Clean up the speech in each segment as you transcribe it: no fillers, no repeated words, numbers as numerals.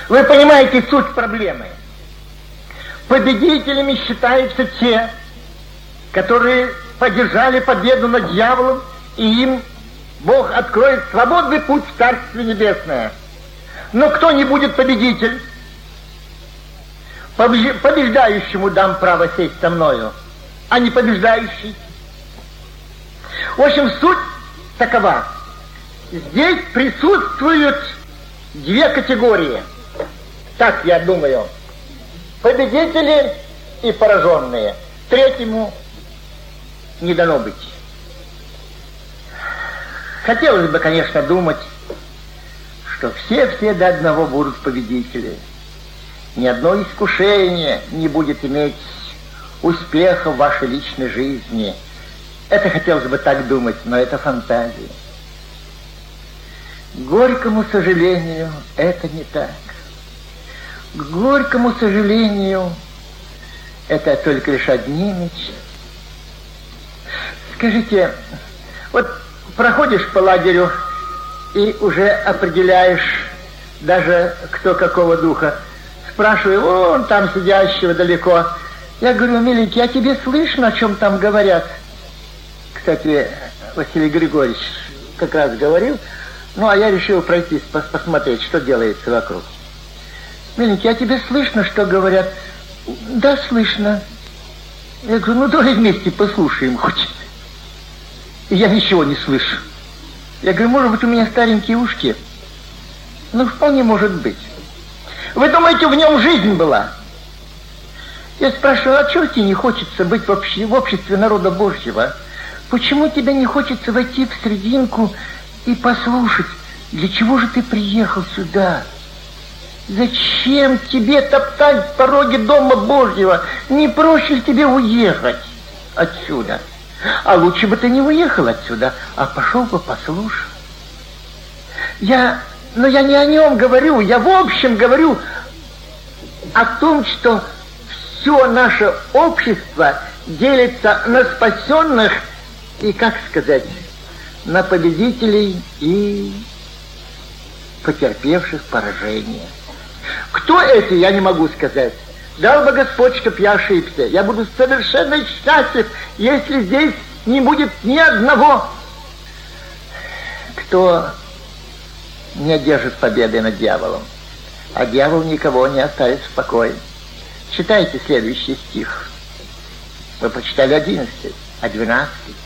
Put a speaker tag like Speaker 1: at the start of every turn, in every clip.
Speaker 1: Вы понимаете суть проблемы? Победителями считаются те, которые поддержали победу над дьяволом, и им Бог откроет свободный путь в Царствие Небесное. Но кто не будет победитель? Побеждающему дам право сесть со мною, а не побеждающий. В общем, суть такова. Здесь присутствуют две категории. Так я думаю. Победители и пораженные. Третьему не дано быть. Хотелось бы, конечно, думать, что все до одного будут победители. Ни одно искушение не будет иметь успеха в вашей личной жизни. Это хотелось бы так думать, но это фантазия. К горькому сожалению, это не так. К горькому сожалению, это только лишь одни мечты. Скажите, вот проходишь по лагерю и уже определяешь даже кто какого духа. Спрашиваю, вон там сидящего далеко. Я говорю, миленький, а тебе слышно, о чем там говорят? Кстати, Василий Григорьевич как раз говорил, ну, а я решил пройтись, посмотреть, что делается вокруг. Миленький, а тебе слышно, что говорят? Да, слышно. Я говорю, ну, давай вместе послушаем хоть. И я ничего не слышу. Я говорю, может быть, у меня старенькие ушки? Ну, вполне может быть. Вы думаете, в нем жизнь была? Я спрашиваю, а чего тебе не хочется быть в обществе народа Божьего? Почему тебе не хочется войти в срединку и послушать, для чего же ты приехал сюда? Зачем тебе топтать пороги Дома Божьего? Не проще ли тебе уехать отсюда? А лучше бы ты не уехал отсюда, а пошел бы послушал. Но я не о нем говорю, я в общем говорю о том, что все наше общество делится на спасенных и, как сказать, на победителей и потерпевших поражение. Кто эти, я не могу сказать. Дал бы Господь, чтоб я ошибся. Я буду совершенно счастлив, если здесь не будет ни одного, кто не одержит победы над дьяволом. А дьявол никого не оставит в покое. Читайте следующий стих. Вы прочитали 11, а 12.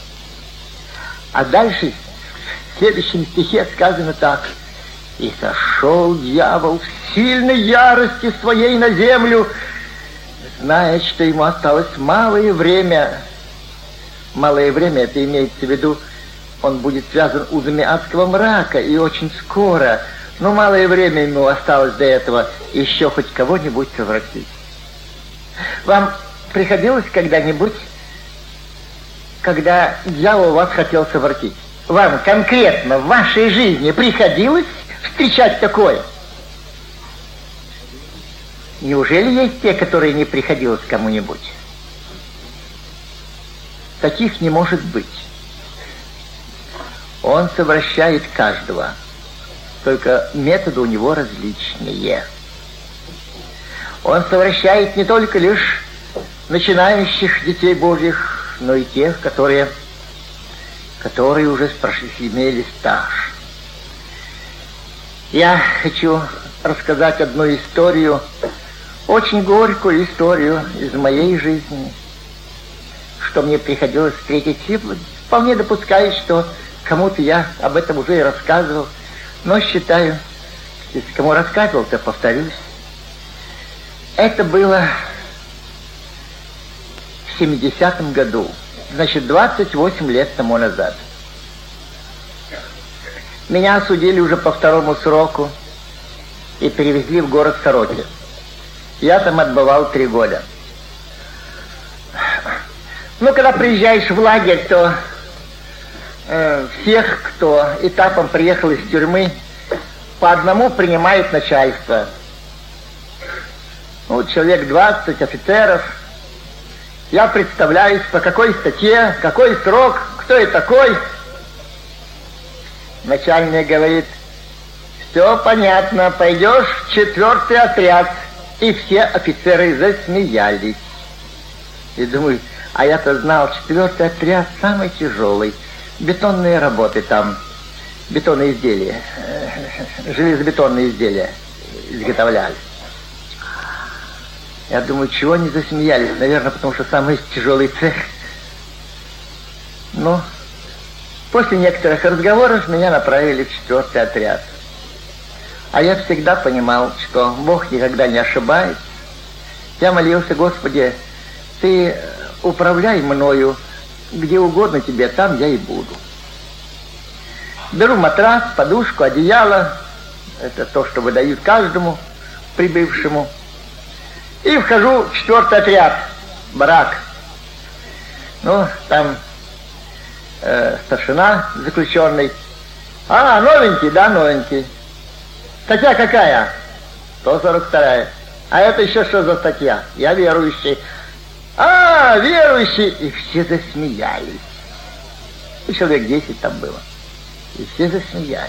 Speaker 1: А дальше в следующем стихе сказано так. «И сошел дьявол в сильной ярости своей на землю, зная, что ему осталось малое время». Малое время, это имеется в виду, он будет связан узами адского мрака, и очень скоро, но малое время ему осталось до этого еще хоть кого-нибудь совратить. Вам приходилось когда-нибудь, когда дьявол вас хотел совратить, вам конкретно в вашей жизни приходилось встречать такое? Неужели есть те, которые не приходилось кому-нибудь? Таких не может быть. Он совращает каждого, только методы у него различные. Он совращает не только лишь начинающих детей Божьих, но и тех, которые уже имели стаж. Я хочу рассказать одну историю, очень горькую историю из моей жизни, что мне приходилось встретить. Вполне допускаю, что кому-то я об этом уже и рассказывал, но считаю, если кому рассказывал, то повторюсь. Это было в 70-м году, значит, 28 лет тому назад. Меня осудили уже по второму сроку и перевезли в город Сороки. Я там отбывал 3 года. Ну, когда приезжаешь в лагерь, то всех, кто этапом приехал из тюрьмы, по одному принимает начальство. Ну, человек 20 офицеров. Я представляюсь, по какой статье, какой срок, кто я такой. Начальник говорит, все понятно, пойдешь в 4-й отряд. И все офицеры засмеялись. И думаю, а я-то знал, 4-й отряд самый тяжелый. Бетонные работы там, бетонные изделия, железобетонные изделия изготовляли. Я думаю, чего они засмеялись? Наверное, потому что самый тяжелый цех. Ну, после некоторых разговоров меня направили в 4-й отряд. А я всегда понимал, что Бог никогда не ошибается. Я молился: Господи, Ты управляй мною, где угодно Тебе, там я и буду. Беру матрас, подушку, одеяло. Это то, что выдают каждому прибывшему. И вхожу в 4-й отряд, барак. Ну, там старшина заключенный. А, новенький, да, новенький. Статья какая? 142-я. А это еще что за статья? Я верующий. А, верующий. И все засмеялись. И человек 10 там было. И все засмеялись.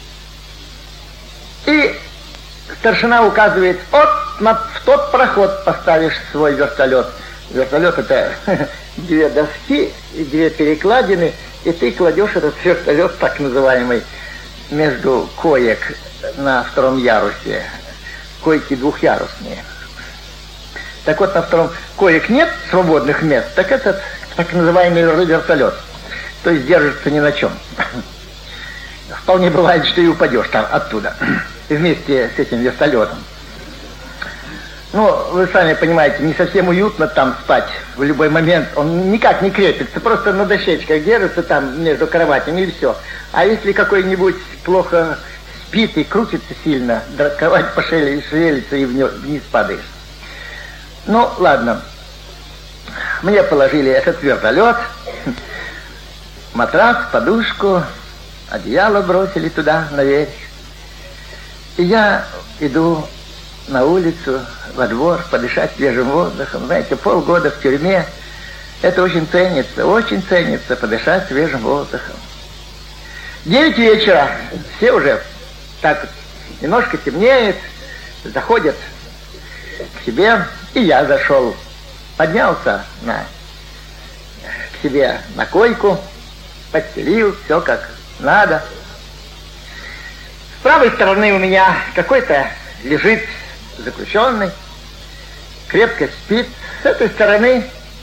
Speaker 1: И старшина указывает: вот в тот проход поставишь свой вертолет. Вертолет — это 2 доски и 2 перекладины, и ты кладешь этот вертолет, так называемый, между коек на 2-м ярусе. Койки 2-ярусные. Так вот, на 2-м коек нет свободных мест, так этот так называемый вертолет. То есть держится ни на чем. Вполне бывает, что и упадешь там оттуда вместе с этим вертолетом. Ну, вы сами понимаете, не совсем уютно там спать в любой момент. Он никак не крепится, просто на дощечках держится там между кроватями и все. А если какой-нибудь плохо спит и крутится сильно, кровать пошевелится и вниз падаешь. Ну, ладно. Мне положили этот вертолет, матрас, подушку, одеяло бросили туда наверх. И я иду на улицу, во двор, подышать свежим воздухом. Знаете, полгода в тюрьме, это очень ценится, подышать свежим воздухом. 9 вечера, все уже так немножко темнеет, заходят к себе, и я зашел, поднялся к себе на койку, постелил, все как надо. С правой стороны у меня какой-то лежит заключенный, крепко спит. С этой стороны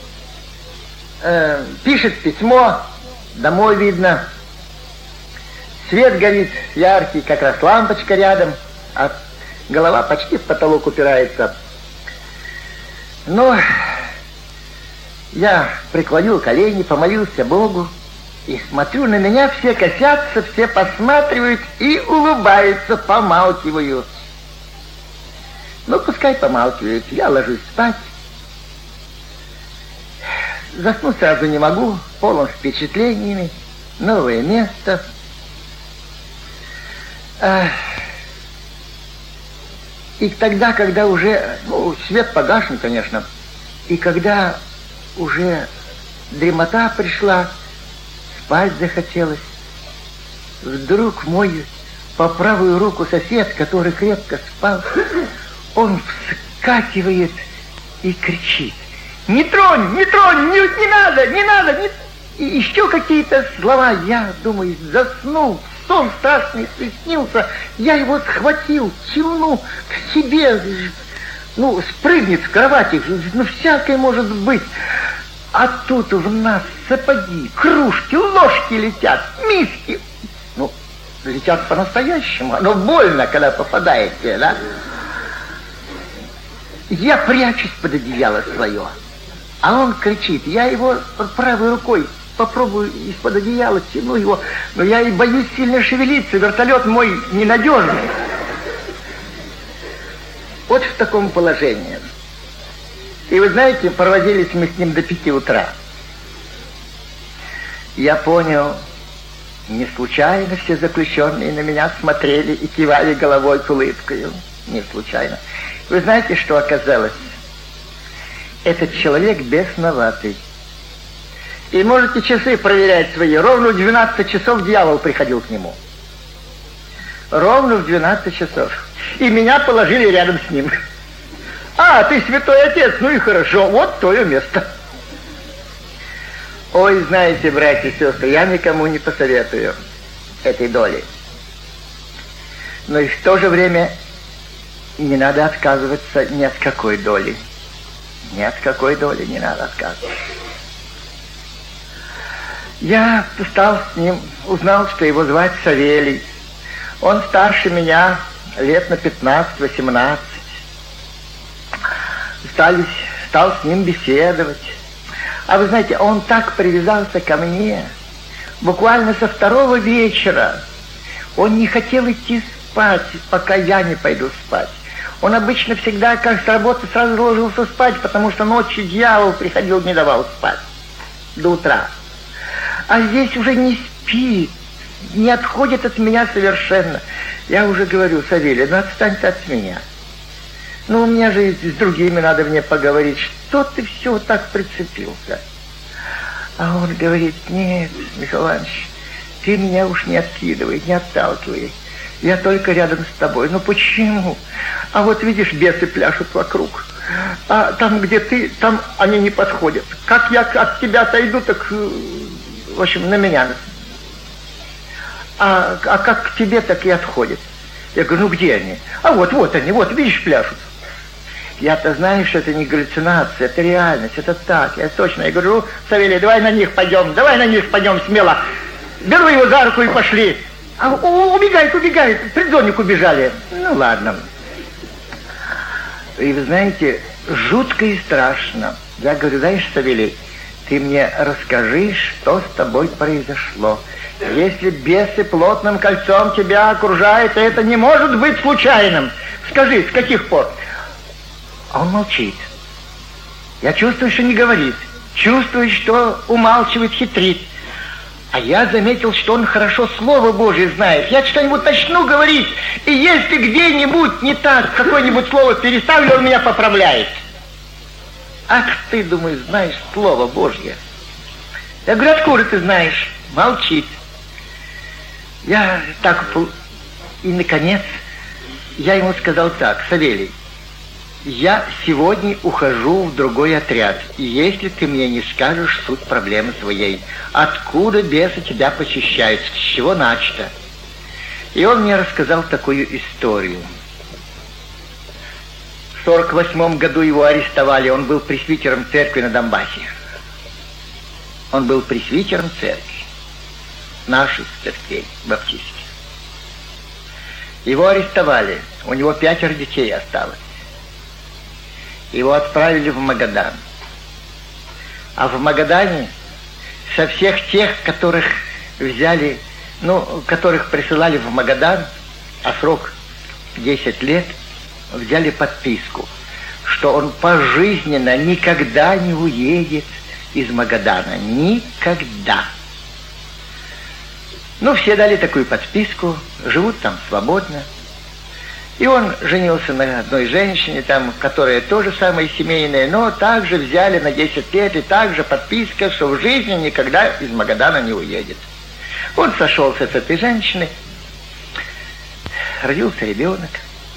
Speaker 1: пишет письмо, домой видно. Свет горит яркий, как раз лампочка рядом, а голова почти в потолок упирается. Но я преклонил колени, помолился Богу, и смотрю, на меня все косятся, все посматривают и улыбаются, помалкивают. Ну, пускай помалкивают, я ложусь спать. Заснуть сразу не могу, полон впечатлениями, новое место. И тогда, когда уже, свет погашен, конечно, и когда уже дремота пришла, спать захотелось, вдруг мой по правую руку сосед, который крепко спал, он вскакивает и кричит: «Не тронь, не тронь, не надо, не надо!» И еще какие-то слова. Я думаю, заснул, сон страшный приснился. Я его схватил, тяну к себе. Спрыгнет в кровати, всякое может быть. А тут в нас сапоги, кружки, ложки летят, миски. Летят по-настоящему, но больно, когда попадаете, да? Я прячусь под одеяло свое, а он кричит. Я его правой рукой попробую из-под одеяла, тяну его, но я и боюсь сильно шевелиться, вертолет мой ненадежный. Вот в таком положении. И вы знаете, провозились мы с ним до 5 утра. Я понял, не случайно все заключенные на меня смотрели и кивали головой с улыбкой. Не случайно. Вы знаете, что оказалось? Этот человек бесноватый. И можете часы проверять свои. Ровно в 12 часов дьявол приходил к нему. ровно в 12 часов. И меня положили рядом с ним. А, ты святой отец, ну и хорошо, вот твое место. Ой, знаете, братья и сестры, я никому не посоветую этой доли. Но и в то же время не надо отказываться ни от какой доли. Ни от какой доли не надо отказываться. Я стал с ним, узнал, что его звать Савелий. Он старше меня лет на 15-18. Стал с ним беседовать. А вы знаете, он так привязался ко мне. Буквально со второго вечера он не хотел идти спать, пока я не пойду спать. Он обычно всегда, как с работы, сразу ложился спать, потому что ночью дьявол приходил, не давал спать до утра. А здесь уже не спит, не отходит от меня совершенно. Я уже говорю: Савелий, ну отстань ты от меня. Ну, у меня же и с другими надо мне поговорить. Что ты все так прицепился? А он говорит: нет, Михаил Иванович, ты меня уж не откидывай, не отталкивай. Я только рядом с тобой. Ну почему? А вот видишь, бесы пляшут вокруг. А там, где ты, там они не подходят. Как я от тебя отойду, так, в общем, на меня. А как к тебе, так и отходят. Я говорю: ну где они? А вот они, вот, видишь, пляшут. Я-то знаю, что это не галлюцинация, это реальность, это так, я точно. Я говорю: ну, Савелий, давай на них пойдем смело. Беру его за руку и пошли. А убегает, предзонник убежали. Ну ладно. И вы знаете, жутко и страшно. Я говорю: знаешь, Савелий, ты мне расскажи, что с тобой произошло. Если бесы плотным кольцом тебя окружают, это не может быть случайным. Скажи, с каких пор? А он молчит. Я чувствую, что не говорит. Чувствую, что умалчивает, хитрит. А я заметил, что он хорошо Слово Божие знает. Я что-нибудь начну говорить, и если где-нибудь не так, какое-нибудь слово переставлю, он меня поправляет. Ах ты, думаю, знаешь Слово Божье. Я говорю: откуда ты знаешь? Молчит. Я так... И, наконец, я ему сказал так: Савелий, я сегодня ухожу в другой отряд, и если ты мне не скажешь суть проблемы своей, откуда бесы тебя посещают, с чего начато. И он мне рассказал такую историю. В 1948 году его арестовали, он был пресвитером церкви на Донбассе. Он был пресвитером церкви, наших церквей, баптистских. Его арестовали, у него 5 детей осталось. Его отправили в Магадан. А в Магадане со всех тех, которых взяли, которых присылали в Магадан, а срок 10 лет, взяли подписку, что он пожизненно никогда не уедет из Магадана. Никогда. Все дали такую подписку, живут там свободно. И он женился на одной женщине, которая тоже самая семейная, но также взяли на 10 лет, и также подписка, что в жизни никогда из Магадана не уедет. Он сошелся с этой женщиной, родился ребенок.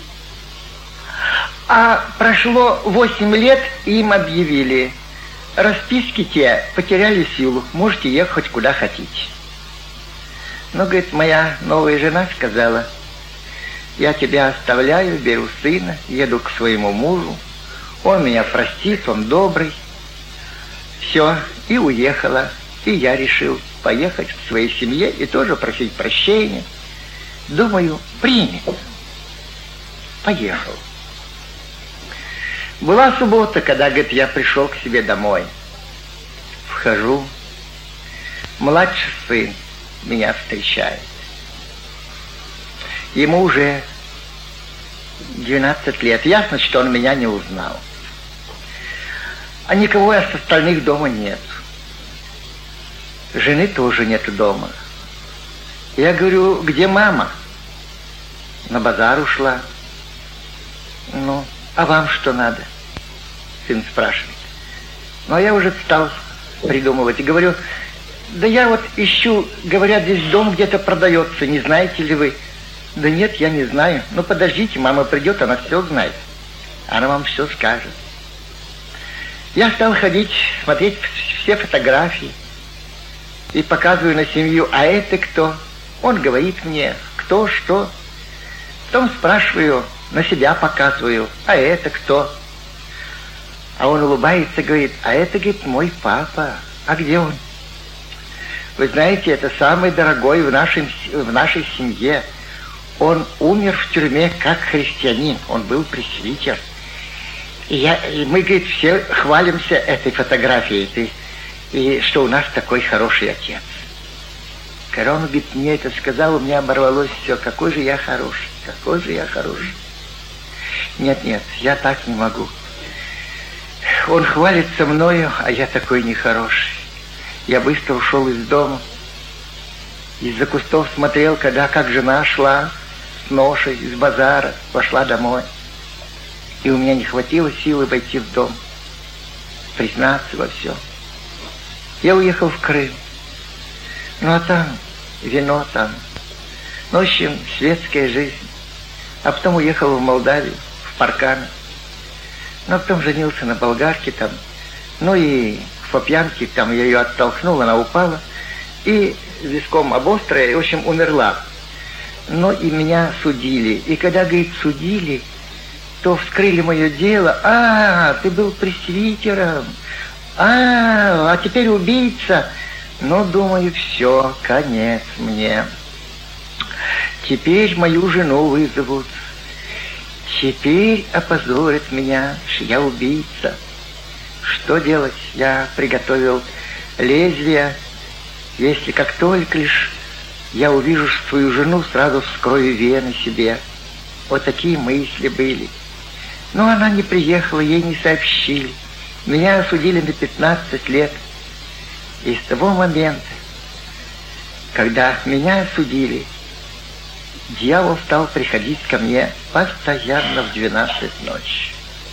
Speaker 1: А прошло 8 лет, и им объявили: расписки те потеряли силу, можете ехать хоть куда хотите. Говорит, моя новая жена сказала: я тебя оставляю, беру сына, еду к своему мужу, он меня простит, он добрый. Все, и уехала. И я решил поехать к своей семье и тоже просить прощения. Думаю, примет. Поехал. Была суббота, когда, говорит, я пришел к себе домой. Вхожу, младший сын меня встречает. Ему уже 12 лет. Ясно, что он меня не узнал. А никого из остальных дома нет. Жены тоже нету дома. Я говорю: где мама? На базар ушла. А вам что надо? Сын спрашивает. А я уже стал придумывать. И говорю: да я вот ищу, говорят, здесь дом где-то продается, не знаете ли вы? Да нет, я не знаю. Ну подождите, мама придет, она все знает. Она вам все скажет. Я стал ходить, смотреть все фотографии и показываю на семью, а это кто? Он говорит мне, кто, что. Потом спрашиваю, на себя показываю, а это кто? А он улыбается, говорит, а это, говорит, мой папа. А где он? Вы знаете, это самый дорогой в нашей семье. Он умер в тюрьме как христианин, он был пресвитер. И мы, говорит, все хвалимся этой фотографией, и что у нас такой хороший отец. Когда он, говорит, мне это сказал, у меня оборвалось все. Какой же я хороший, какой же я хороший. Нет, я так не могу. Он хвалится мною, а я такой нехороший. Я быстро ушел из дома. Из-за кустов смотрел, как жена шла с ношей из базара, пошла домой. И у меня не хватило силы войти в дом, признаться во всем. Я уехал в Крым. Ну а там вино там. Ну, в общем, светская жизнь. А потом уехал в Молдавию, в Парканы. Ну, а потом женился на болгарке там. Ну и по пьянке там я ее оттолкнул, она упала. И виском обострая, и, в общем, умерла. Ну и меня судили. И когда, говорит, судили, то вскрыли мое дело. Ты был пресвитером. А теперь убийца. Ну, думаю, все, конец мне. Теперь мою жену вызовут. Теперь опозорят меня, что я убийца. Что делать? Я приготовил лезвие. Если как только лишь я увижу свою жену, сразу вскрою вены себе. Вот такие мысли были. Но она не приехала, ей не сообщили. Меня осудили на 15 лет. И с того момента, когда меня осудили, дьявол стал приходить ко мне постоянно в 12 ночи.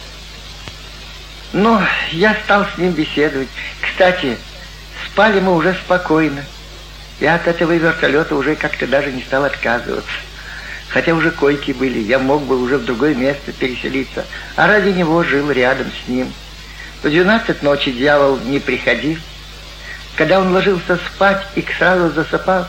Speaker 1: Но я стал с ним беседовать. Кстати, спали мы уже спокойно. Я от этого вертолета уже как-то даже не стал отказываться. Хотя уже койки были, я мог бы уже в другое место переселиться. А ради него жил рядом с ним. В 12 ночи дьявол не приходил. Когда он ложился спать и сразу засыпал,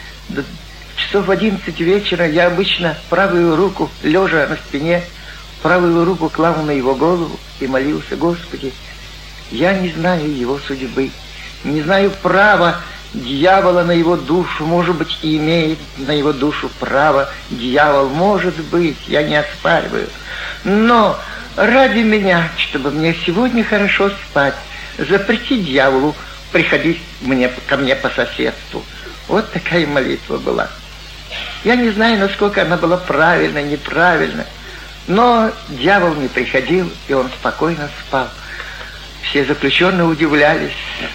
Speaker 1: часов в 11 вечера я обычно правую руку, лежа на спине, правую руку клал на его голову и молился: Господи, я не знаю его судьбы, не знаю права дьявола на его душу, может быть, и имеет на его душу право дьявол, может быть, я не оспариваю. Но ради меня, чтобы мне сегодня хорошо спать, запрети дьяволу приходить ко мне по соседству. Вот такая молитва была. Я не знаю, насколько она была правильна, неправильна, но дьявол не приходил, и он спокойно спал. Все заключенные удивлялись,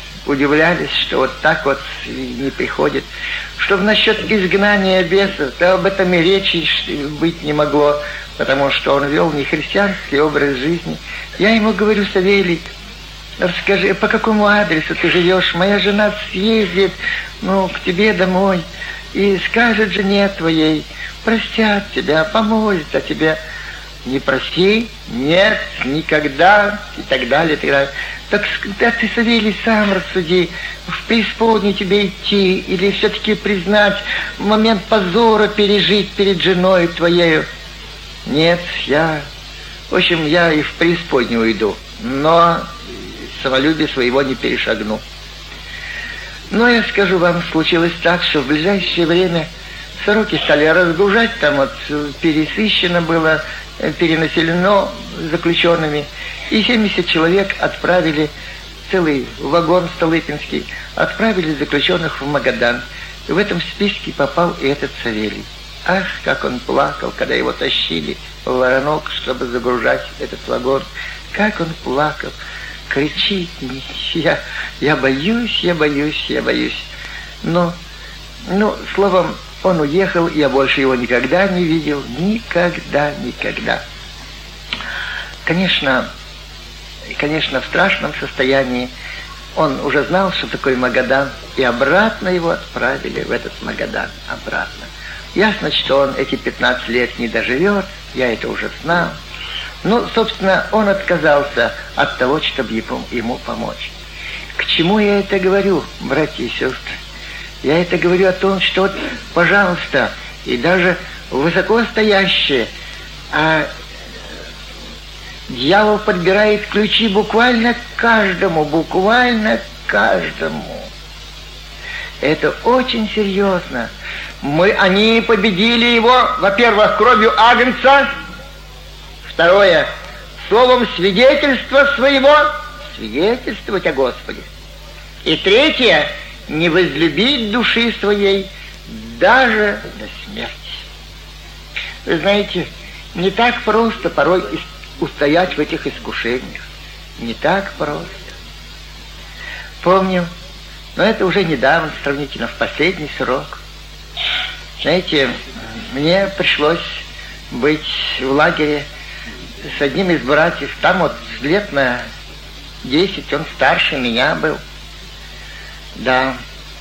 Speaker 1: что вот так вот не приходит. Что насчет изгнания бесов, то об этом и речи быть не могло, потому что он вел нехристианский образ жизни. Я ему говорю: Савелий, расскажи, по какому адресу ты живешь? Моя жена съездит, к тебе домой и скажет жене твоей: простят тебя, помолятся тебе. Не проси, нет, никогда, и так далее, и так далее. Так ты, Савелий, сам рассуди, в преисподнюю тебе идти, или все-таки признать, момент позора пережить перед женой твоею. Нет, я и в преисподнюю уйду, но самолюбие своего не перешагну. Но я скажу вам, случилось так, что в ближайшее время сороки стали разгружать, там вот пересыщено было, перенаселено заключенными, и 70 человек отправили, целый вагон Столыпинский, отправили заключенных в Магадан. И в этом списке попал и этот Савелий. Ах, как он плакал, когда его тащили в Воронок, чтобы загружать этот вагон. Как он плакал, кричит: я боюсь. Но, словом, он уехал, я больше его никогда не видел. Никогда. Конечно, в страшном состоянии. Он уже знал, что такое Магадан, и обратно его отправили в этот Магадан, обратно. Ясно, что он эти 15 лет не доживет, я это уже знал. Ну, собственно, он отказался от того, чтобы ему помочь. К чему я это говорю, братья и сестры? Я это говорю о том, что вот, пожалуйста, и даже высокостоящие, дьявол подбирает ключи буквально к каждому, Это очень серьезно. Они победили его, во-первых, кровью агнца, второе, словом свидетельства своего, свидетельствовать о Господе. И третье, не возлюбить души своей даже до смерти. Вы знаете, не так просто порой устоять в этих искушениях. Не так просто. Помню, но это уже недавно, сравнительно в последний срок. Знаете, мне пришлось быть в лагере с одним из братьев. Там вот лет на 10, он старше меня был. Да.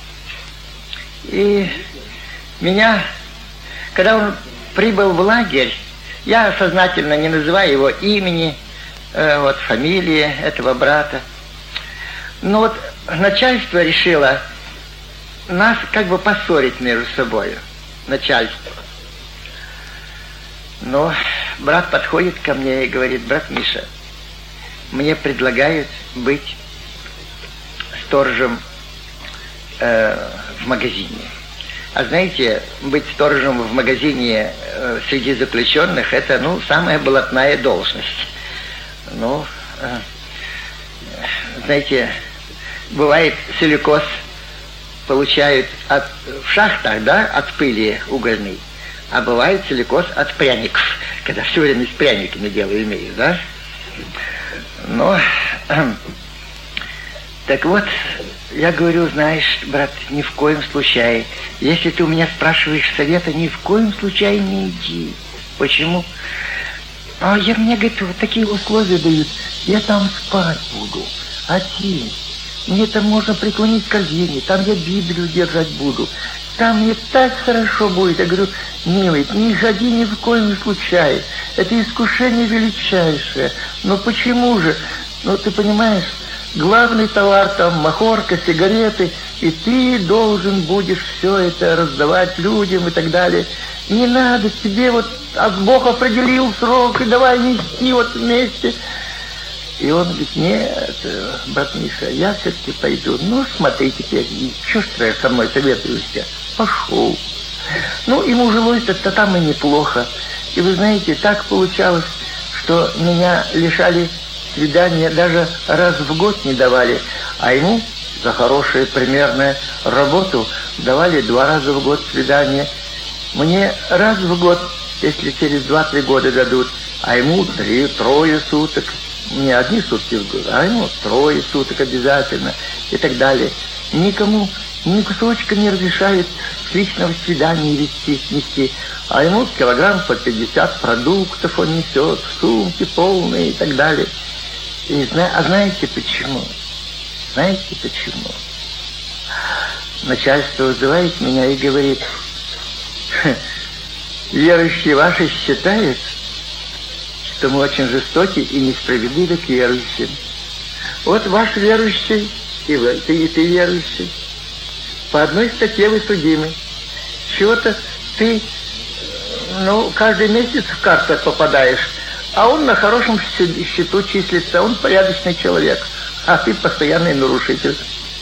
Speaker 1: И меня, когда он прибыл в лагерь, я сознательно не называю его имени, фамилии этого брата. Но вот начальство решило нас как бы поссорить между собой. Начальство. Но брат подходит ко мне и говорит: брат Миша, мне предлагают быть сторожем в магазине. А знаете, быть сторожем в магазине среди заключенных — это, самая блатная должность. Знаете, бывает, силикоз получают в шахтах, да, от пыли угольной, а бывает силикоз от пряников, когда все время с пряниками дело имеют, да? Так вот, я говорю: знаешь, брат, ни в коем случае, если ты у меня спрашиваешь совета, ни в коем случае не иди. Почему? Мне, говорит, вот такие условия дают, я там спать буду, один. Мне там можно преклонить колени, там я Библию держать буду, там мне так хорошо будет. Я говорю: милый, не ходи ни в коем случае, это искушение величайшее. Но почему же? Ты понимаешь, главный товар там махорка, сигареты, и ты должен будешь все это раздавать людям и так далее. Не надо тебе Бог определил срок, и давай нести вместе. И он говорит: нет, брат Миша, я все-таки пойду. Смотри теперь, что ж ты со мной советуешься? Пошел. Ему жилось-то там и неплохо. И вы знаете, так получалось, что меня лишали свидания, даже раз в год не давали, а ему за хорошую примерную работу давали 2 раза в год свидания. Мне раз в год, если через 2-3 года дадут, а ему 3 суток. Не одни сутки в год, а ему 3 суток обязательно и так далее. Никому ни кусочка не разрешают с личного свидания нести, а ему килограмм по 50 продуктов он несет, сумки полные и так далее. Знаете почему? Знаете почему? Начальство вызывает меня и говорит: верующие ваши считают, что мы очень жестоки и несправедливы к верующим. Вот ваш верующий, и ты верующий. По одной статье вы судимы. Чего-то ты, каждый месяц в карту попадаешь, а он на хорошем счету числится, он порядочный человек, а ты постоянный нарушитель.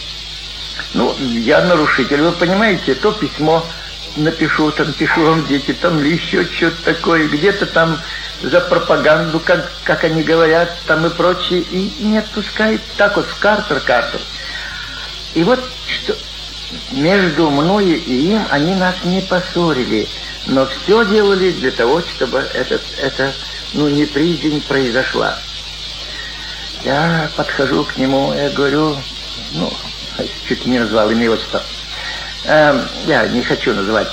Speaker 1: Я нарушитель, вы понимаете, то письмо напишу, пишу вам, дети, или еще что-то такое, где-то там за пропаганду, как они говорят, там и прочее, и не отпускает так в карту. И что между мною и им они нас не поссорили, но все делали для того, чтобы эта неприязнь произошла. Я подхожу к нему, я говорю, чуть не назвал имя отчество. Я не хочу называть.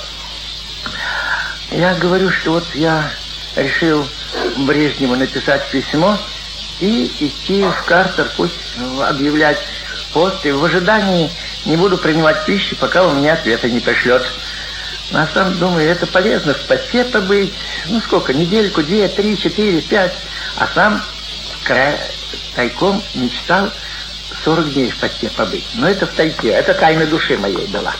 Speaker 1: Я говорю, что я решил Брежневу написать письмо и идти в Картер, пусть объявлять пост, и в ожидании не буду принимать пищи, пока он мне ответа не пришлет. А сам думаю, это полезно в посте побыть. Ну сколько, недельку, 2, 3, 4, 5. А сам тайком мечтал 40 дней в посте побыть. Но это в тайге, это тайна души моей была.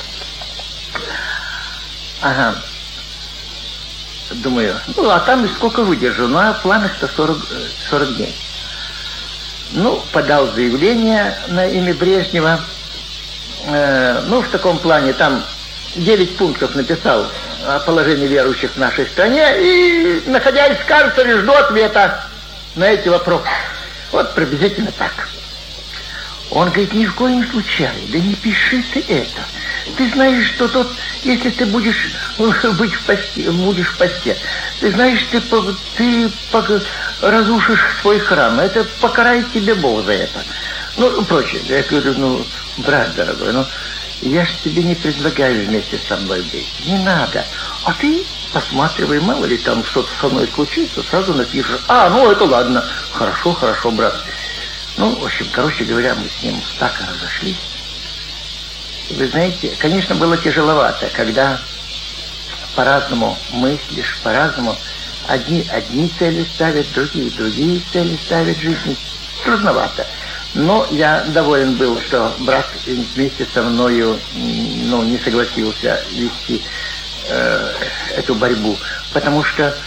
Speaker 1: Ага. Думаю, ну а там и сколько выдержу. Ну а в планах-то 40 дней. Ну, подал заявление на имя Брежнева. Ну, в таком плане, там 9 пунктов написал о положении верующих в нашей стране. И, находясь в карцере, жду ответа на эти вопросы. Вот приблизительно так. Он говорит, ни в коем случае, да не пиши ты это. Ты знаешь, что тот, если ты будешь быть в посте, ты знаешь, ты разрушишь свой храм. Это покарает тебе Бог за это. Ну, прочее. Я говорю, ну, брат дорогой, ну, я ж тебе не предлагаю вместе со мной быть. Не надо. А ты посматривай, мало ли там что-то со мной случится, сразу напишешь. А, ну, это ладно. Хорошо, хорошо, брат. Ну, в общем, короче говоря, мы с ним так и разошлись. Вы знаете, конечно, было тяжеловато, когда по-разному мыслишь, по-разному одни цели ставят, другие цели ставят в жизни. Трудновато. Но я доволен был, что брат вместе со мною не согласился вести эту борьбу, потому что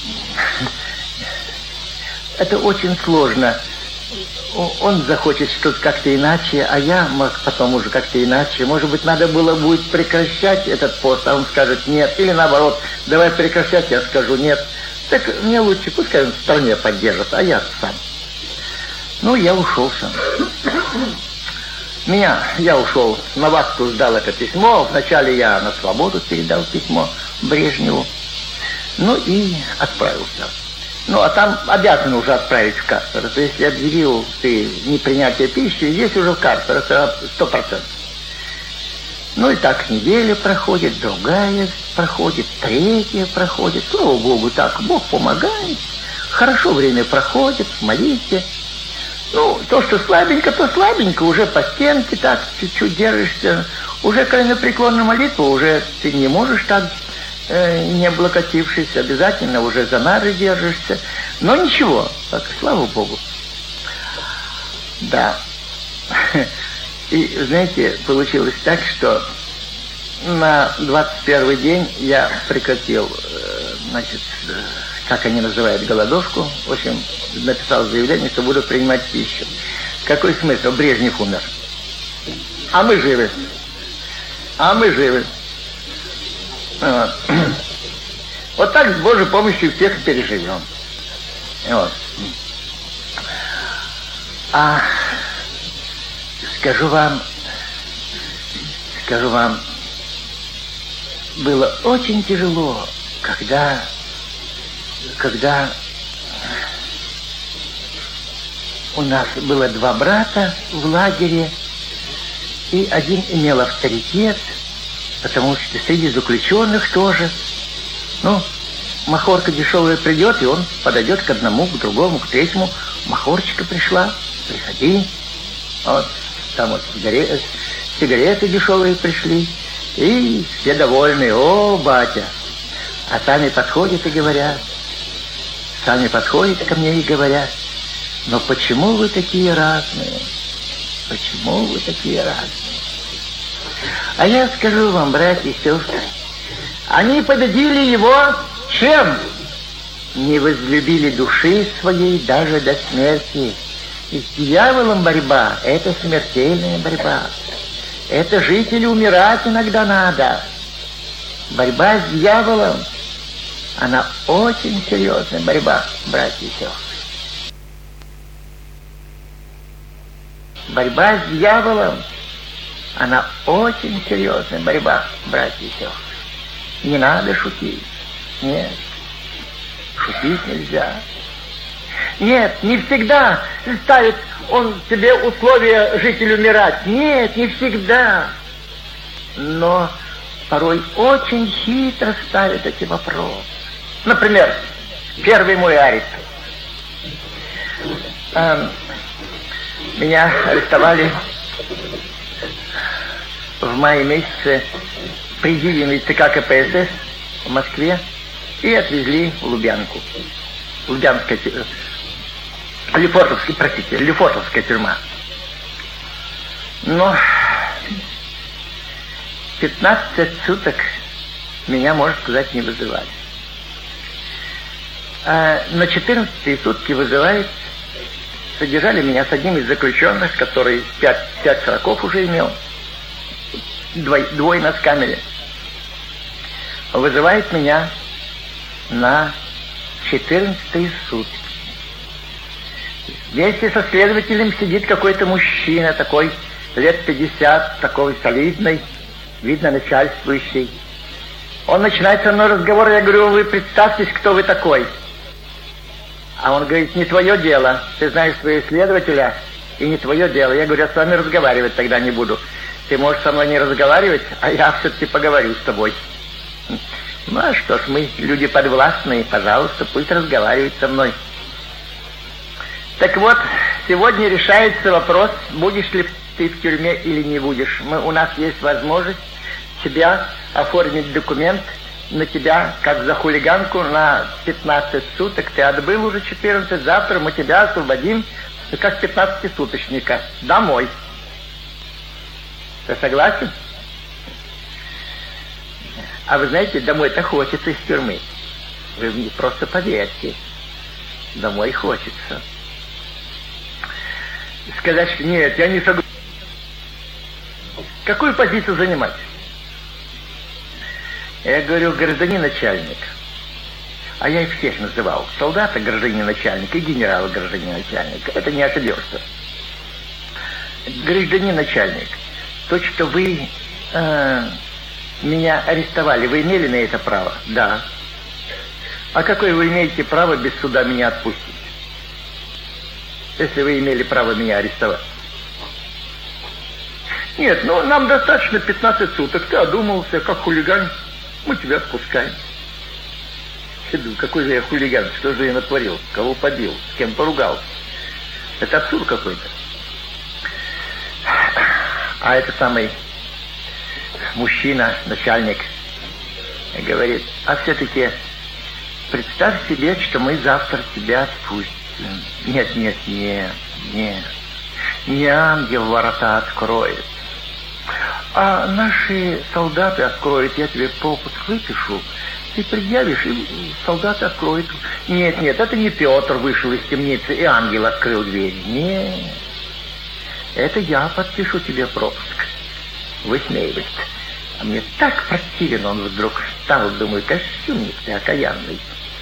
Speaker 1: это очень сложно. Он захочет что-то как-то иначе, а я потом уже как-то иначе. Может быть, надо было будет прекращать этот пост, а он скажет нет. Или наоборот, давай прекращать, я скажу нет. Так мне лучше, пускай он в стране поддержит, а я сам. Ну, я ушел сам. Я ушел, на вахту сдал это письмо. Вначале я на свободу передал письмо Брежневу. Ну и отправился. Ну, а там обязаны уже отправить в карцер. То есть, если объявил ты непринятие пищи, здесь уже в карцер, это 100%. Ну, и так неделя проходит, другая проходит, третья проходит. Слава Богу, так, Бог помогает. Хорошо время проходит, молитесь. Ну, то, что слабенько, уже по стенке так чуть-чуть держишься. Уже коленопреклонную молитву уже ты не можешь так, не облокотившись, обязательно уже за нары держишься. Но ничего, так, слава Богу. Да. И, знаете, получилось так, что на 21-й день я прекратил, как они называют, голодовку. В общем, написал заявление, что буду принимать пищу. Какой смысл? Брежнев умер. А мы живы. Вот так с Божьей помощью всех переживем. Вот. А скажу вам, было очень тяжело, когда у нас было 2 брата в лагере, и один имел авторитет, потому что среди заключенных тоже. Ну, махорка дешевая придет, и он подойдет к одному, к другому, к третьему. Махорчика пришла, приходи. Вот, там вот сигареты дешевые пришли. И все довольны. О, батя. А сами подходят ко мне и говорят, но почему вы такие разные? Почему вы такие разные? А я скажу вам, братья и сестры, они победили его чем? Не возлюбили души своей даже до смерти. И с дьяволом борьба — это смертельная борьба. Это жить или умирать иногда надо. Борьба с дьяволом, она очень серьезная борьба, братья и сестры. Борьба с дьяволом, она очень серьезная борьба, братья и сестры. Не надо шутить. Нет, шутить нельзя. Нет, не всегда ставит он себе условия жить или умирать. Нет, не всегда. Но порой очень хитро ставит эти вопросы. Например, первый мой арест. Меня арестовали в мае месяце президиуме ЦК КПСС в Москве и отвезли в Лубянку. Лубянская тюрьма. Лефортовская тюрьма. Но 15 суток меня, можно сказать, не вызывали. А на 14-е сутки вызывает, содержали меня с одним из заключенных, который 5 сроков уже имел, двое нас в камере. Вызывает меня на 14-е сутки. Вместе со следователем сидит какой-то мужчина, такой лет 50, такой солидный, видно, начальствующий. Он начинает со мной разговор, я говорю: вы представьтесь, кто вы такой. А он говорит: не твое дело, ты знаешь своего следователя, и не твое дело. Я говорю: я с вами разговаривать тогда не буду. Ты можешь со мной не разговаривать, а я все-таки поговорю с тобой. Ну а что ж, мы люди подвластные, пожалуйста, пусть разговаривает со мной. Так вот, сегодня решается вопрос, будешь ли ты в тюрьме или не будешь. У нас есть возможность тебя оформить документ на тебя, как за хулиганку, на 15 суток. Ты отбыл уже 14, завтра мы тебя освободим, как 15-суточника, домой. Ты согласен? А вы знаете, домой-то хочется из тюрьмы. Вы мне просто поверьте. Домой хочется. Сказать, что нет, я не согласен. Какую позицию занимать? Я говорю: гражданин начальник. А я их всех называл. Солдата гражданин начальник и генерала гражданин начальник. Это не ошибешься. Гражданин начальник, то, что вы меня арестовали, вы имели на это право? Да. А какое вы имеете право без суда меня отпустить? Если вы имели право меня арестовать? Нет, ну нам достаточно 15 суток. Ты одумался, как хулиган, мы тебя отпускаем. Какой же я хулиган? Что же я натворил? Кого побил? С кем поругался? Это абсурд какой-то. А этот самый мужчина, начальник, говорит: а все-таки представь себе, что мы завтра тебя отпустим. Нет, не ангел ворота откроет, а наши солдаты откроют. Я тебе пропуск выпишу, ты предъявишь, и солдаты откроют. Нет, это не Петр вышел из темницы и ангел открыл дверь. Нет, это я подпишу тебе пропуск. Высмеивает. А мне так противен он вдруг стал, думаю, костюмник ты окаянный.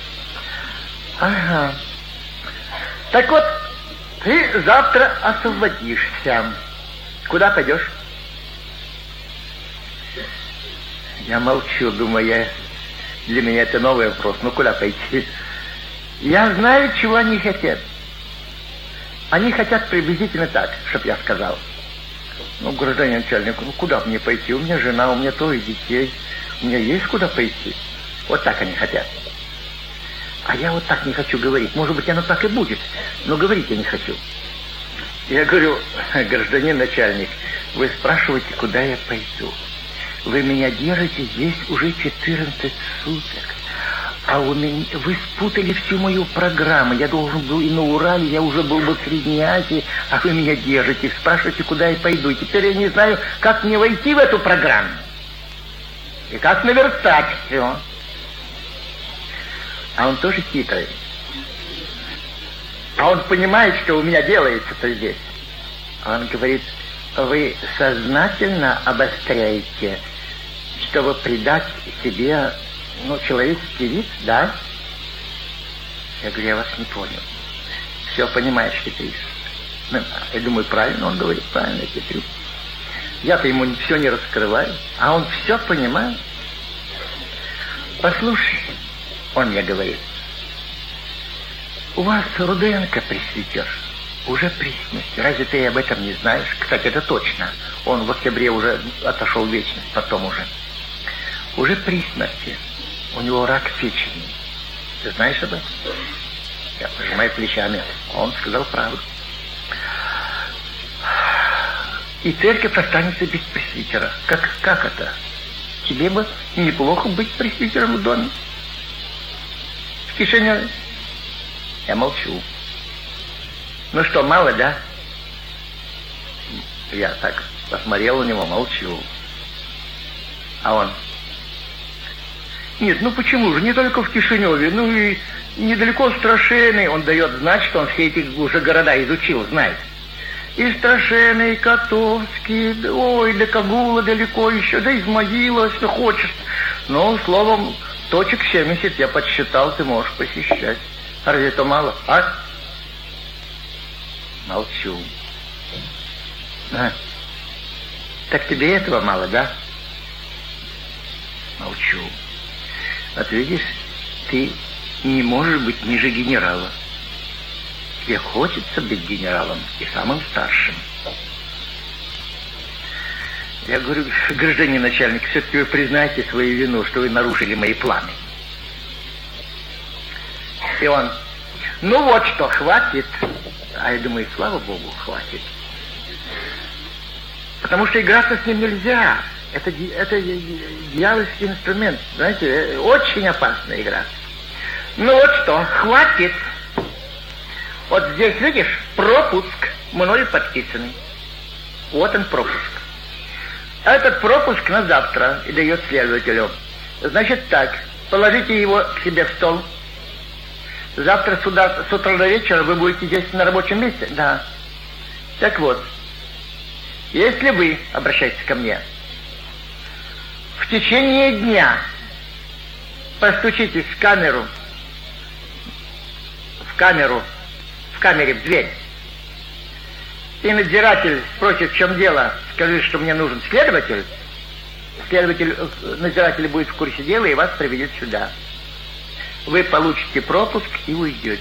Speaker 1: Ага. Так вот, ты завтра освободишься. Куда пойдешь? Я молчу, думаю, для меня это новый вопрос. Ну, куда пойти? Я знаю, чего они хотят. Они хотят приблизительно так, чтоб я сказал: ну, гражданин начальник, ну куда мне пойти? У меня жена, у меня 3 детей. У меня есть куда пойти. Вот так они хотят. А я вот так не хочу говорить. Может быть, оно так и будет, но говорить я не хочу. Я говорю: гражданин начальник, вы спрашиваете, куда я пойду. Вы меня держите здесь уже 14 суток. А вы спутали всю мою программу. Я должен был и на Урале, я уже был бы в Средней Азии, а вы меня держите, спрашиваете, куда я пойду. И теперь я не знаю, как мне войти в эту программу. И как наверстать все. А он тоже хитрый. А он понимает, что у меня делается-то здесь. А он говорит: вы сознательно обостряете, чтобы придать себе, человеческий вид, да? Я говорю: я вас не понял. Все понимаешь, хитришь. Я думаю, правильно он говорит, правильно я хитрю. Я-то ему все не раскрываю, а он все понимает. Послушай, он мне говорит: у вас Руденко, пресвитер, уже при смерти. Разве ты об этом не знаешь? Кстати, это точно. Он в октябре уже отошел в вечность, потом уже при смерти. У него рак печени. Ты знаешь об этом? Я пожимаю плечами. Он сказал правду. И церковь останется без пресвитера. Как это? тебе бы неплохо быть пресвитером в доме. В Кишиневе. Я молчу. Ну что, мало, да? Я так посмотрел на него, молчу. А он: нет, ну почему же, не только в Кишиневе, ну и недалеко Страшены. Он дает знать, что он все эти уже города изучил, знает. И Страшены, и Котовский, ой, до Кагула далеко еще, да Измаила, если хочешь. Ну, словом, точек 70 я подсчитал, ты можешь посещать. Разве это мало, а? Молчу. А, так тебе этого мало, да? Молчу. Вот видишь, ты не можешь быть ниже генерала. Тебе хочется быть генералом и самым старшим. Я говорю: гражданин начальник, все-таки вы признайте свою вину, что вы нарушили мои планы. И он: ну вот что, хватит. А я думаю, слава богу, хватит. Потому что играться с ним нельзя. Это дьявольский инструмент. Знаете, очень опасная игра. Ну вот что, хватит. Вот здесь, видишь, пропуск мною подписанный. Вот он, пропуск. Этот пропуск на завтра и дает следователю. Значит так, положите его к себе в стол. Завтра с утра до вечера вы будете здесь на рабочем месте? Да. Так вот, если вы, обращайтесь ко мне, в течение дня постучитесь в камере в дверь, и надзиратель спросит, в чем дело, скажи, что мне нужен следователь, надзиратель будет в курсе дела и вас приведет сюда. Вы получите пропуск и уйдете.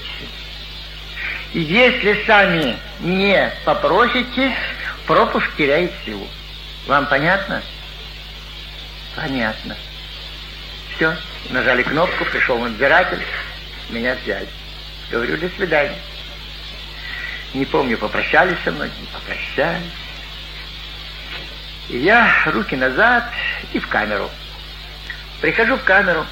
Speaker 1: Если сами не попроситесь, пропуск теряет силу. Вам понятно? Понятно. Все, нажали кнопку, пришел надзиратель, меня взяли. Говорю: до свидания. Не помню, попрощались со мной, не попрощались. И я руки назад и в камеру. Прихожу в камеру.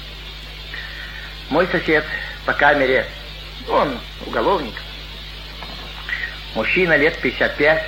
Speaker 1: Мой сосед по камере, он уголовник, мужчина лет 55.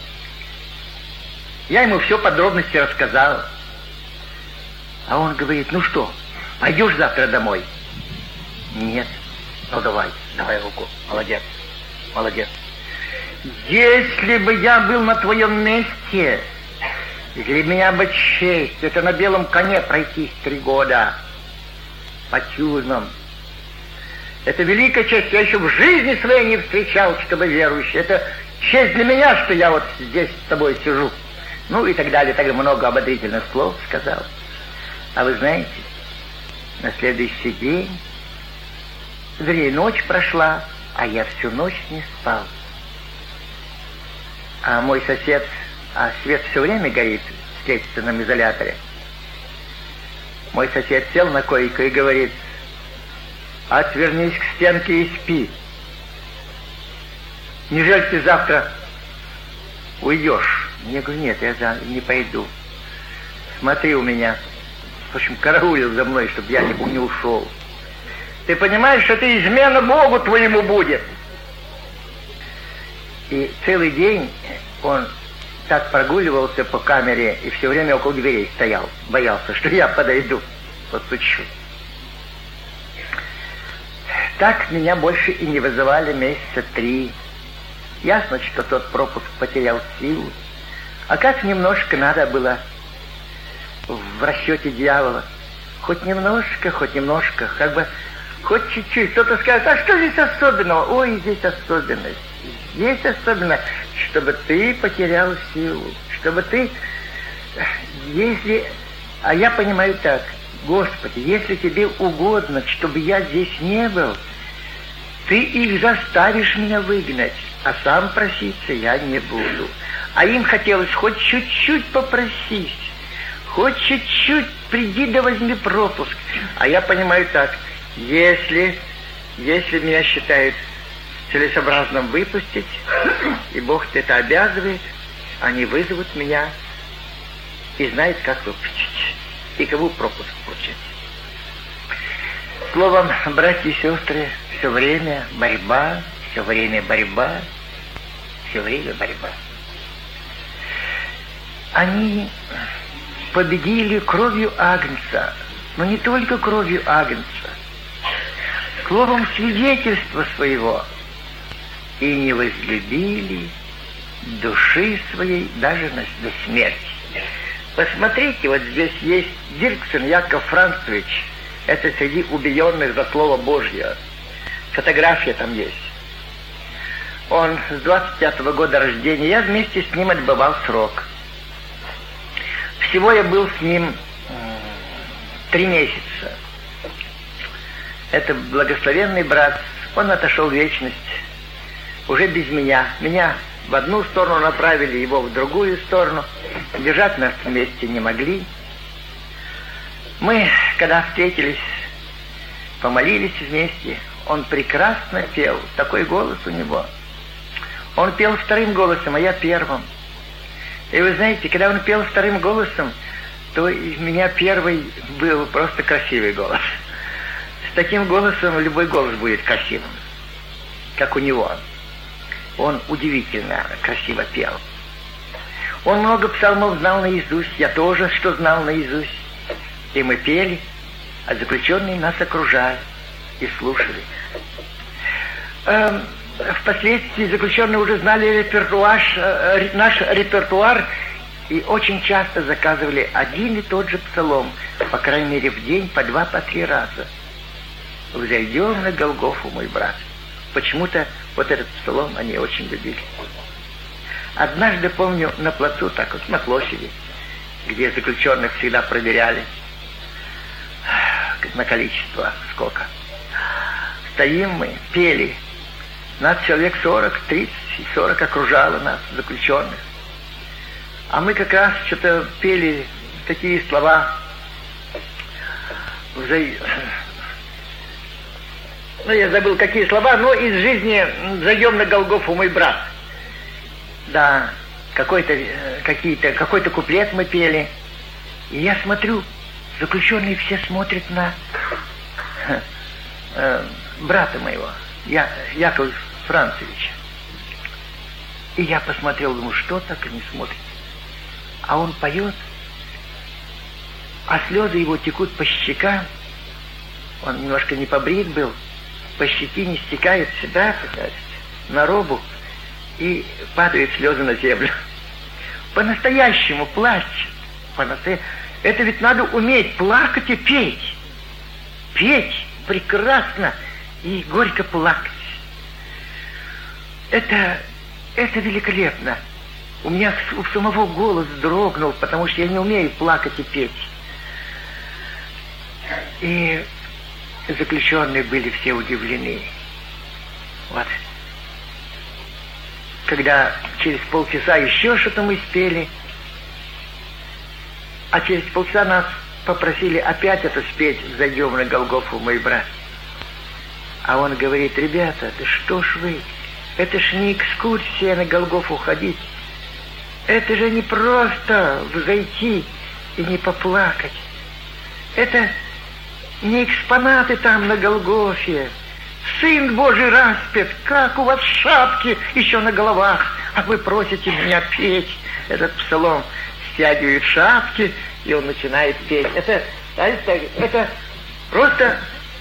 Speaker 1: Я ему все подробности рассказал. А он говорит: ну что, пойдешь завтра домой? Нет. Ну давай руку. Молодец, молодец. Если бы я был на твоем месте, для меня бы честь, это на белом коне пройтись 3 года. По тюрьмам. Это великая честь. Я еще в жизни своей не встречал, чтобы верующий. Это честь для меня, что я вот здесь с тобой сижу. Ну и так далее. Так много ободрительных слов сказал. А вы знаете, на следующий день, ночь прошла, а я всю ночь не спал. А мой сосед, свет все время горит в следственном изоляторе. Мой сосед сел на койку и говорит: отвернись к стенке и спи. Неужели ты завтра уйдешь? Я говорю: нет, я не пойду. Смотри у меня. В общем, караулил за мной, чтобы я не ушел. Ты понимаешь, что это измена Богу твоему будет? И целый день он так прогуливался по камере и все время около дверей стоял. Боялся, что я подойду, постучу. Так меня больше и не вызывали месяца 3. Ясно, что тот пропуск потерял силу. А как немножко надо было в расчете дьявола. Хоть немножко, как бы, хоть чуть-чуть. Кто-то скажет: а что здесь особенного? Ой, здесь особенность. Здесь особенно, чтобы ты потерял силу, чтобы ты, если, а я понимаю так: Господи, если тебе угодно, чтобы я здесь не был, ты их заставишь меня выгнать, а сам проситься я не буду. А им хотелось хоть чуть-чуть попросить, хоть чуть-чуть приди да возьми пропуск. А я понимаю так: если меня считают целесообразным выпустить, и Бог это обязывает, они вызовут меня и знают, как выпустить. и кому пропуск получать. Словом, братья и сестры, все время борьба, все время борьба, все время борьба. Они победили кровью Агнца, но не только кровью Агнца, словом свидетельства своего, и не возлюбили души своей даже до смерти. Посмотрите, вот здесь есть Дирксен Яков Францевич, это среди убиенных за Слово Божье. Фотография там есть. Он с 25-го года рождения, я вместе с ним отбывал срок. Всего я был с ним 3 месяца. Это благословенный брат, он отошел в вечность уже без меня. Меня в одну сторону направили, его в другую сторону. Держать нас вместе не могли. Мы, когда встретились, помолились вместе. Он прекрасно пел, такой голос у него. Он пел вторым голосом, а я первым. И вы знаете, когда он пел вторым голосом, то у меня первый был просто красивый голос. С таким голосом любой голос будет красивым, как у него. Он удивительно красиво пел. Он много псалмов знал наизусть, я тоже что знал наизусть. И мы пели, а заключенные нас окружали и слушали. Впоследствии заключенные уже знали наш репертуар и очень часто заказывали один и тот же псалом, по крайней мере в день по 2, по 3 раза. «Взойдем на Голгофу, мой брат». Почему-то вот этот псалом они очень любили. Однажды, помню, на плацу, так вот, на площади, где заключенных всегда проверяли на количество, сколько. Стоим мы, пели. Нас человек 40, 30 и 40 окружало нас, заключенных. А мы как раз что-то пели такие слова. Я забыл, какие слова, но из жизни «Зайдем на Голгофу, мой брат». Да, какой-то куплет мы пели. И я смотрю, заключенные все смотрят на брата моего, Якова Францевича. И я посмотрел, думаю, что так они смотрят? А он поет, а слезы его текут по щекам. Он немножко не побрит был, по щеке не стекают сюда, на робу, и падают слезы на землю. По-настоящему плачет. Это ведь надо уметь плакать и петь. Петь прекрасно и горько плакать. Это великолепно. У меня у самого голос дрогнул, потому что я не умею плакать и петь. И заключенные были все удивлены. Вот. Когда через полчаса еще что-то мы спели, а через полчаса нас попросили опять это спеть «Зайдем на Голгофу, мой брат». А он говорит: ребята, да что ж вы, это ж не экскурсия на Голгофу ходить, это же не просто взойти и не поплакать, это не экспонаты там на Голгофе. Сын Божий распят, как у вас шапки еще на головах, а вы просите меня петь этот псалом. Стягивает шапки, и он начинает петь. Это просто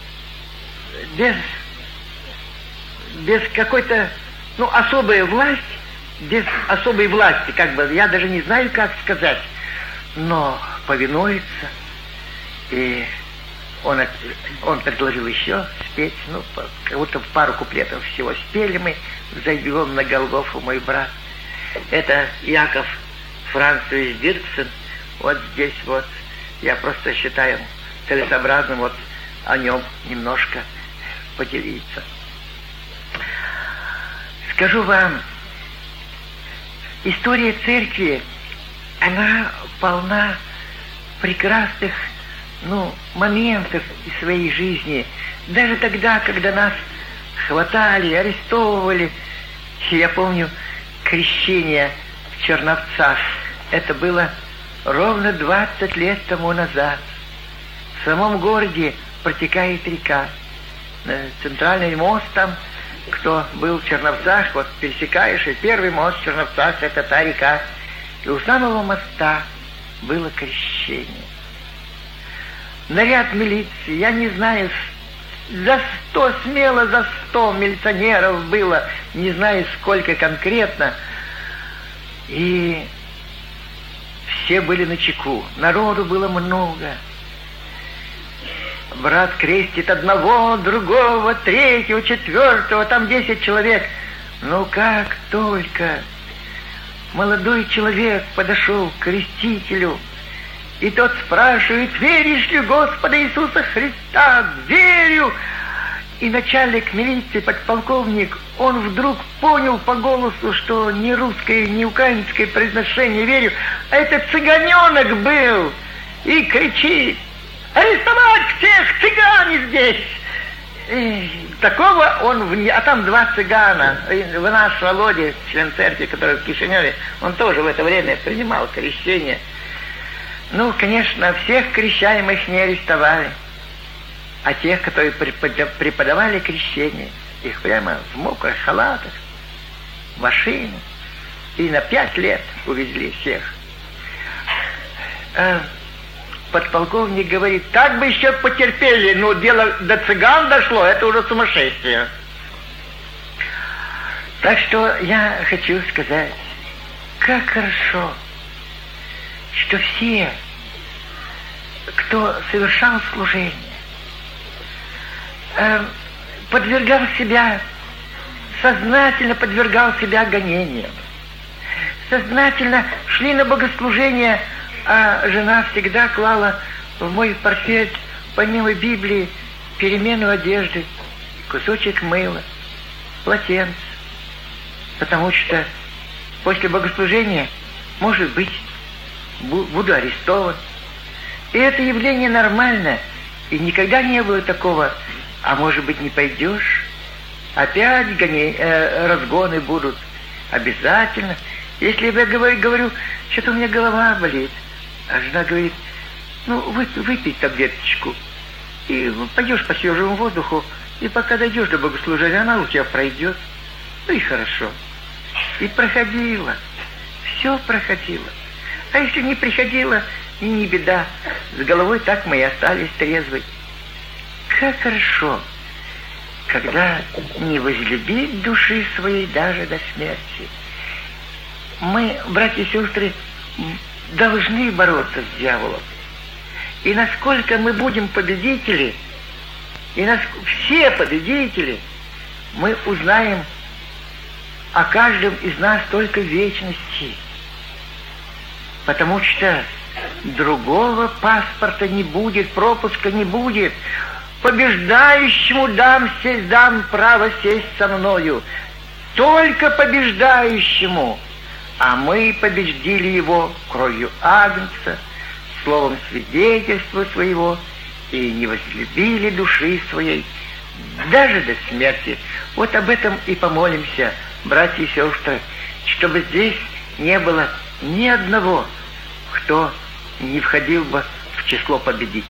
Speaker 1: без какой-то, особая власть, без особой власти, я даже не знаю, как сказать, но повинуется. И он предложил еще спеть, как будто пару куплетов всего спели мы «Зайдем на Голгофу, мой брат». Это Яков Францевич Дирксен. Вот здесь вот я просто считаю целесообразным вот о нем немножко поделиться. Скажу вам, история церкви, она полна прекрасных моментов из своей жизни. Даже тогда, когда нас хватали, арестовывали. Я помню крещение в Черновцах. Это было ровно 20 лет тому назад в самом городе протекает река. Центральный мост там, кто был в Черновцах, вот пересекаешь, и первый мост в Черновцах — это та река. И у самого моста было крещение. Наряд милиции, я не знаю, смело за 100 милиционеров было, не знаю сколько конкретно. И все были начеку, народу было много. Брат крестит одного, другого, третьего, четвертого, там 10 человек. Ну как только молодой человек подошел к крестителю, и тот спрашивает: «Веришь ли в Господа Иисуса Христа?» «Верю!» И начальник милиции, подполковник, он вдруг понял по голосу, что не русское, не украинское произношение «верю», а это цыганенок был, и кричит: «Арестовать всех, цыгане здесь!» И такого он... А там 2 цыгана. Наш Володя, член церкви, который в Кишиневе, он тоже в это время принимал крещение. Ну, конечно, всех крещаемых не арестовали, а тех, которые преподавали крещение, их прямо в мокрых халатах, в машину, и на 5 лет увезли всех. Подполковник говорит: «Так бы еще потерпели, но дело до цыган дошло, это уже сумасшествие». Так что я хочу сказать, как хорошо, что все, кто совершал служение, подвергал себя, сознательно подвергал себя гонениям, сознательно шли на богослужение, а жена всегда клала в мой портфель, помимо Библии, перемену одежды, кусочек мыла, полотенце, потому что после богослужения, может быть, буду арестован. И это явление нормально, и никогда не было такого: а может быть, не пойдешь, опять разгоны будут. Обязательно. Если я говорю, что-то у меня голова болит, а жена говорит: ну, выпей таблеточку, и пойдешь по свежему воздуху, и пока дойдешь до богослужения, она у тебя пройдет. Ну и хорошо. И проходила. Все проходило. А если не приходило, и не беда. С головой так мы и остались трезвы. Как хорошо, когда не возлюбить души своей даже до смерти. Мы, братья и сестры, должны бороться с дьяволом. И насколько мы будем победители, все победители, мы узнаем о каждом из нас только в вечности. Потому что другого паспорта не будет, пропуска не будет. Побеждающему дам право сесть со мною. Только побеждающему. А мы победили его кровью Агнца, словом свидетельства своего, и не возлюбили души своей даже до смерти. Вот об этом и помолимся, братья и сестры, чтобы здесь не было ни одного, кто не входил бы в число победителей.